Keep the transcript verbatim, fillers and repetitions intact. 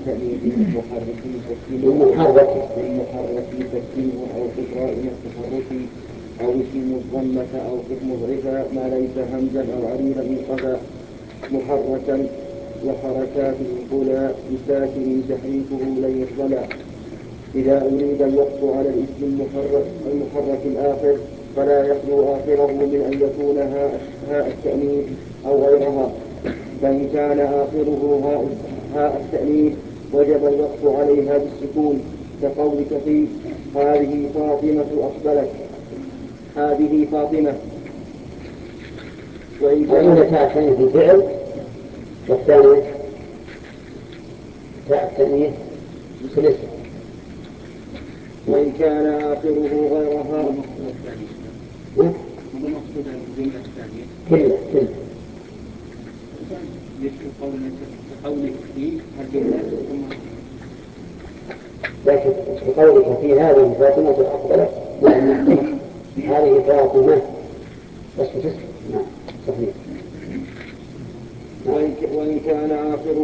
التأنيث المحرك تسكينه المحرك المحرك تسكينه أو إجراء التحرك أو اسم الضمة أو مضعفا ما ليس همزا أو عريضا انقضى محركا وحركات الأولى بساكن تحريكه لن يطلع. إذا أريد الوقف على الاسم المحرك, المحرك الآخر فلا يخلو آخره من أن يكون هاء, هاء التأنيث أو غيرها، فإن كان آخره هاء, هاء التأنيث وجب الوقف عليها بالسكون كقولك في هذه فاطمة أقبلت، هذه فاطمة. وإن وإن تاء التأنيث الفعل والثانية تاء التأنيث مثل اسم. وإن كان آخره غيرها هذا مقصود الجملة الثانية كله كله يذكر قولك في الجملة ثم لكن بقولك في هذه فاطمة أقبلت يعني هذه فاطمة بس تسكت. نعم صحيح. وإن كان آخره